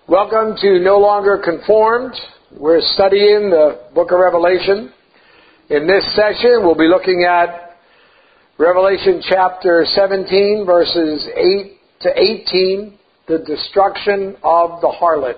Welcome to No Longer Conformed. We're studying the book of Revelation. In this session, we'll be looking at Revelation chapter 17, verses 8 to 18, the destruction of the harlot.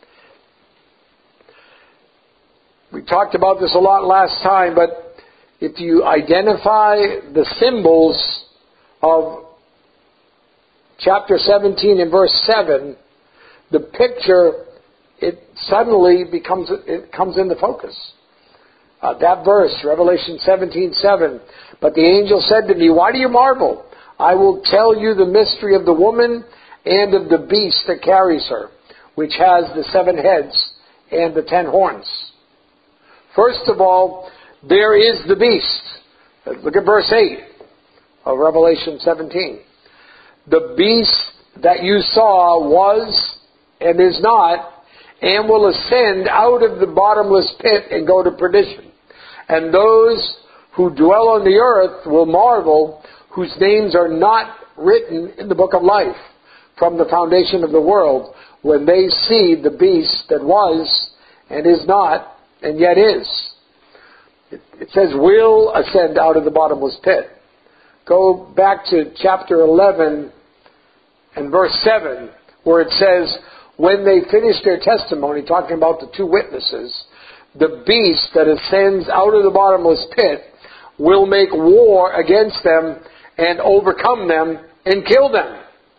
We talked about this a lot last time, but if you identify the symbols of chapter 17 and verse 7, the picture, it suddenly comes into focus. That verse, Revelation 17:7. But the angel said to me, "Why do you marvel? I will tell you the mystery of the woman and of the beast that carries her, which has the 7 heads and the 10 horns." First of all, there is the beast. Look at verse 8 of Revelation 17. The beast that you saw was and is not, and will ascend out of the bottomless pit and go to perdition. And those who dwell on the earth will marvel, whose names are not written in the book of life from the foundation of the world, when they see the beast that was and is not and yet is. It says will ascend out of the bottomless pit. Go back to chapter 11 and verse 7, where it says, when they finish their testimony, talking about the 2 witnesses, the beast that ascends out of the bottomless pit will make war against them and overcome them and kill them.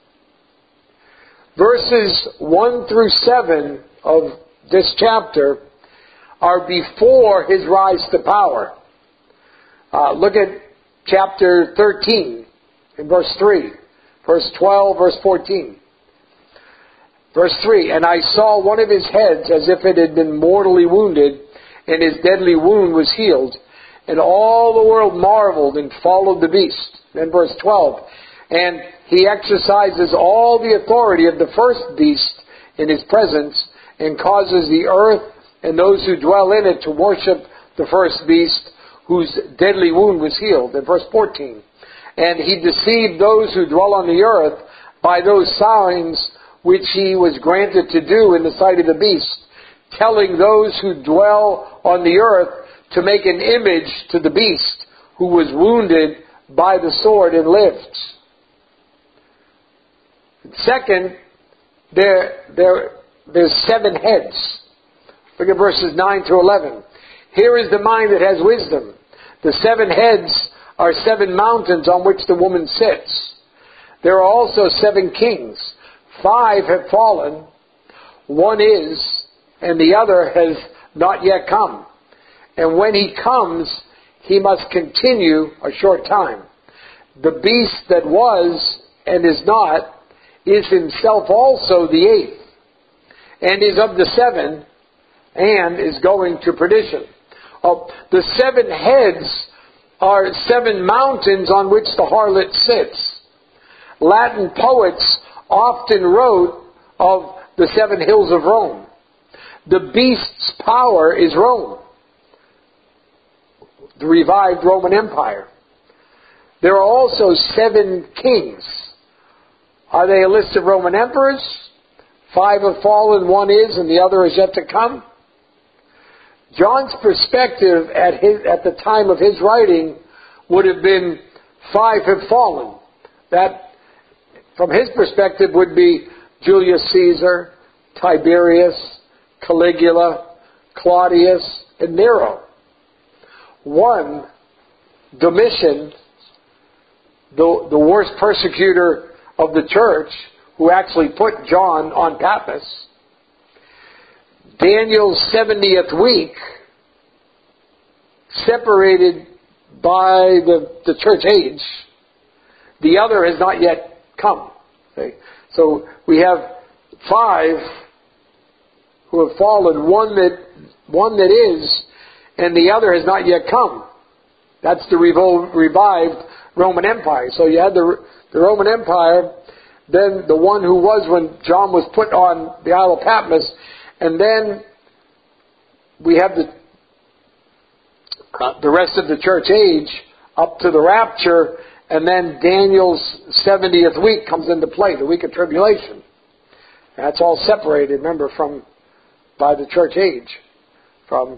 Verses 1 through 7 of this chapter are before his rise to power. Look at chapter 13 in verse 3, verse 12, verse 14. Verse 3, and I saw one of his heads as if it had been mortally wounded, and his deadly wound was healed. And all the world marveled and followed the beast. Then verse 12, and he exercises all the authority of the first beast in his presence, and causes the earth and those who dwell in it to worship the first beast, whose deadly wound was healed. In verse 14, and he deceived those who dwell on the earth by those signs which he was granted to do in the sight of the beast, telling those who dwell on the earth to make an image to the beast, who was wounded by the sword and lived. Second, there's 7 heads. Look at verses 9 to 11. Here is the mind that has wisdom. The 7 heads are 7 mountains on which the woman sits. There are also 7 kings. 5 have fallen, 1 is, and the other has not yet come. And when he comes, he must continue a short time. The beast that was and is not is himself also the 8th, and is of the 7, and is going to perdition. The 7 heads are 7 mountains on which the harlot sits. Latin poets often wrote of the 7 hills of Rome. The beast's power is Rome, the revived Roman Empire. There are also 7 kings. Are they a list of Roman emperors? 5 have fallen, 1 is, and the other is yet to come. John's perspective at the time of his writing would have been 5 have fallen. That, from his perspective, would be Julius Caesar, Tiberius, Caligula, Claudius, and Nero. 1, Domitian, the worst persecutor of the church, who actually put John on Patmos. Daniel's 70th week, separated by the church age. The other has not yet come. Okay? So we have 5 who have fallen, one that is, and the other has not yet come. That's the revived Roman Empire. So you had the Roman Empire, then the one who was when John was put on the Isle of Patmos, and then we have the rest of the church age up to the rapture, and then Daniel's 70th week comes into play, the week of tribulation. That's all separated, remember, by the church age, from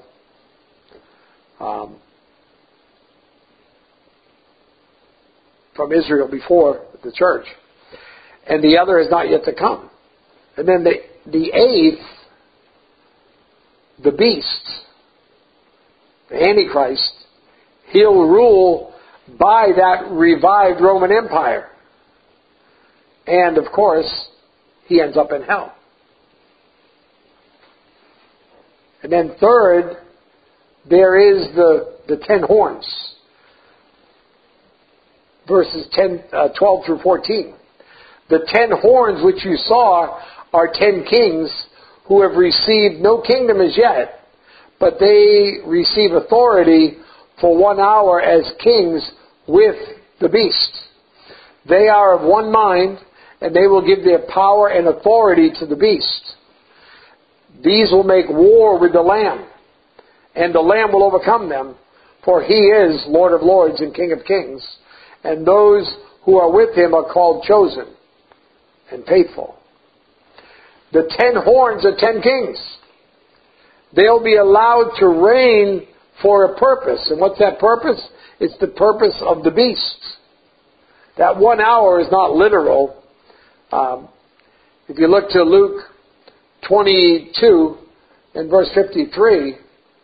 Israel before the church. And the other is not yet to come. And then the eighth, the beast, the Antichrist, he'll rule by that revived Roman Empire. And of course, he ends up in hell. And then third, there is the 10 horns. Verses 12 through 14. The 10 horns which you saw are 10 kings who have received no kingdom as yet, but they receive authority for 1 hour as kings with the beast. They are of one mind, and they will give their power and authority to the beast. These will make war with the Lamb, and the Lamb will overcome them, for he is Lord of lords and King of kings, and those who are with him are called chosen and faithful. The 10 horns are 10 kings. They'll be allowed to reign for a purpose. And what's that purpose? It's the purpose of the beast. That 1 hour is not literal. If you look to Luke 22 and verse 53,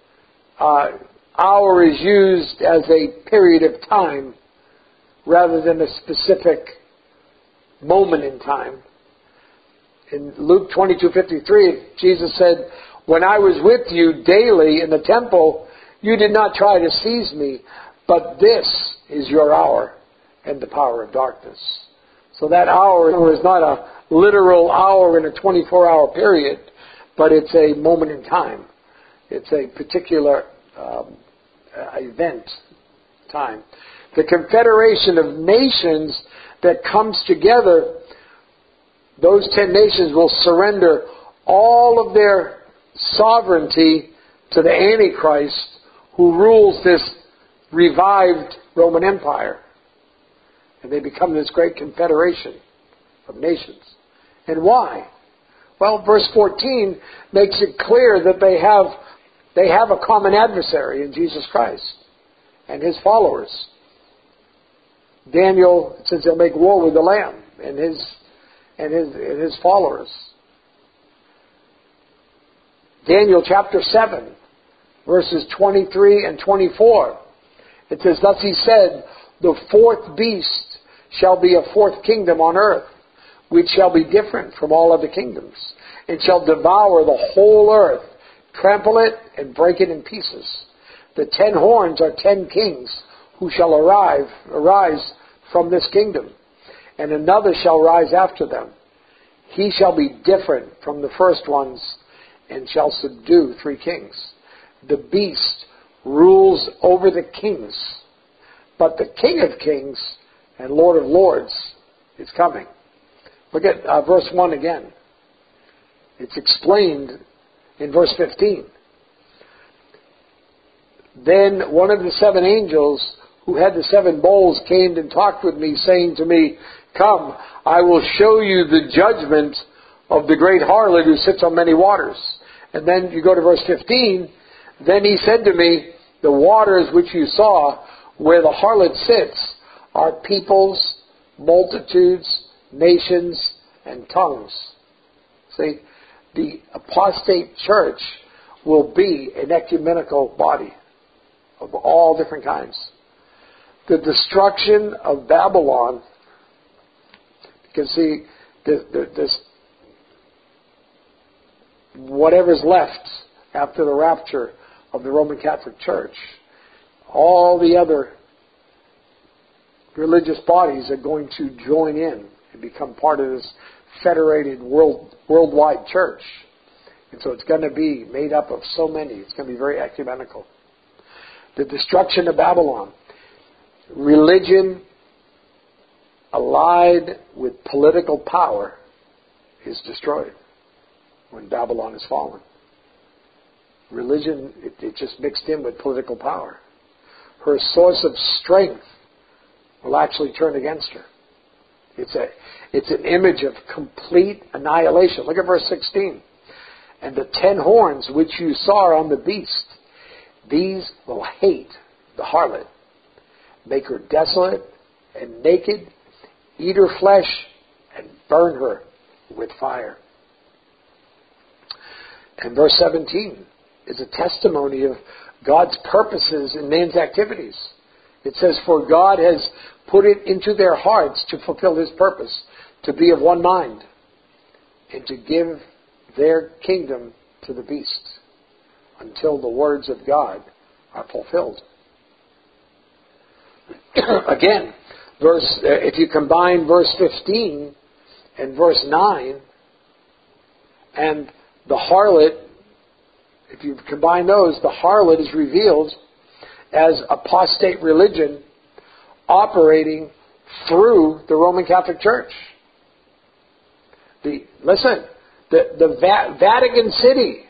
hour is used as a period of time rather than a specific moment in time. In Luke 22:53, Jesus said, "When I was with you daily in the temple, you did not try to seize me, but this is your hour and the power of darkness." So that hour is not a literal hour in a 24-hour period, but it's a moment in time. It's a particular event time. The confederation of nations that comes together, those 10 nations will surrender all of their sovereignty to the Antichrist, who rules this revived Roman Empire. And they become this great confederation of nations. And why? Well, verse 14 makes it clear that they have a common adversary in Jesus Christ and his followers. Daniel says they'll make war with the Lamb and his followers. Daniel chapter 7, verses 23 and 24. It says, "Thus he said, the fourth beast shall be a fourth kingdom on earth, which shall be different from all other kingdoms, and shall devour the whole earth, trample it, and break it in pieces. The 10 horns are 10 kings who shall arise from this kingdom, and another shall rise after them. He shall be different from the first ones, and shall subdue 3 kings. The beast rules over the kings, but the King of kings and Lord of lords is coming." Look at verse 1 again. It's explained in verse 15. "Then one of the 7 angels who had the 7 bowls came and talked with me, saying to me, 'Come, I will show you the judgment of the great harlot who sits on many waters.'" And then you go to verse 15. "Then he said to me, 'The waters which you saw, where the harlot sits, are peoples, multitudes, nations, and tongues.'" See, the apostate church will be an ecumenical body of all different kinds. The destruction of Babylon, you can see this, whatever's left after the rapture of the Roman Catholic Church, all the other religious bodies are going to join in and become part of this federated worldwide church. And so it's going to be made up of so many. It's going to be very ecumenical. The destruction of Babylon. Religion allied with political power is destroyed when Babylon is fallen. Religion, it just mixed in with political power. Her source of strength will actually turn against her. It's an image of complete annihilation. Look at verse 16. And the 10 horns which you saw on the beast, these will hate the harlot, make her desolate and naked, eat her flesh, and burn her with fire. And verse 17 is a testimony of God's purposes in man's activities. It says, for God has put it into their hearts to fulfill His purpose, to be of one mind, and to give their kingdom to the beast, until the words of God are fulfilled. Again, if you combine verse 15 and verse 9, and the harlot, if you combine those, the harlot is revealed as apostate religion operating through the Roman Catholic Church. The Vatican City,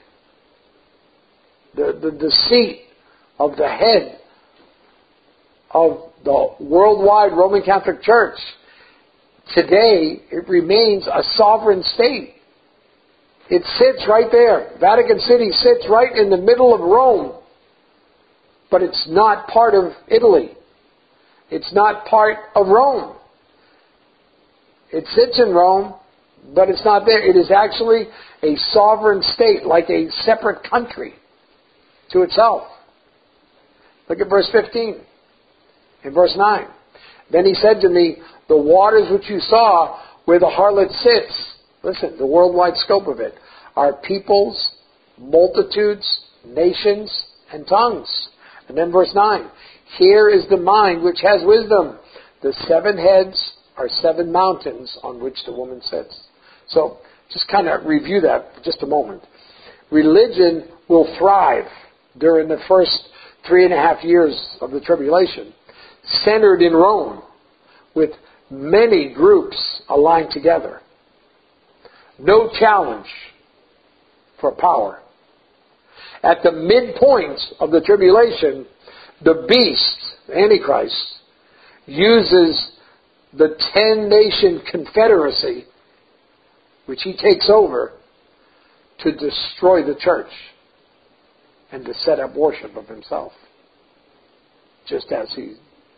the seat of the head of the worldwide Roman Catholic Church, today it remains a sovereign state. It sits right there. Vatican City sits right in the middle of Rome. But it's not part of Italy. It's not part of Rome. It sits in Rome, but it's not there. It is actually a sovereign state, like a separate country to itself. Look at verse 15 and verse 9. Then he said to me, the waters which you saw where the harlot sits, listen, the worldwide scope of it, are peoples, multitudes, nations, and tongues. And then verse 9, here is the mind which has wisdom. The 7 heads are 7 mountains on which the woman sits. So, just kind of review that for just a moment. Religion will thrive during the first 3.5 years of the tribulation, centered in Rome, with many groups aligned together. No challenge for power. At the midpoint of the tribulation, the beast, the Antichrist, uses the 10-nation confederacy, which he takes over, to destroy the church and to set up worship of himself, just as he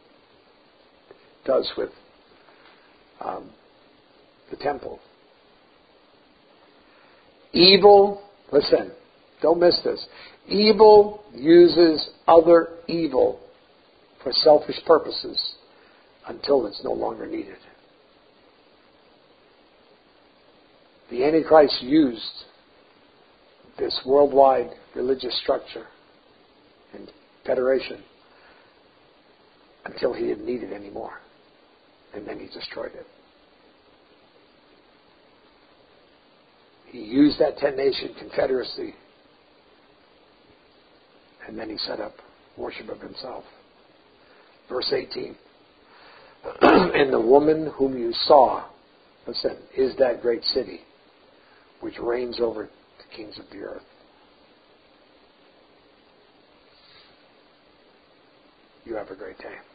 does with the temple. Evil, listen, don't miss this. Evil uses other evil for selfish purposes until it's no longer needed. The Antichrist used this worldwide religious structure and federation until he didn't need it anymore. And then he destroyed it. He used that 10-nation confederacy, and then he set up worship of himself. Verse 18. And the woman whom you saw, listen, is that great city which reigns over the kings of the earth. You have a great day.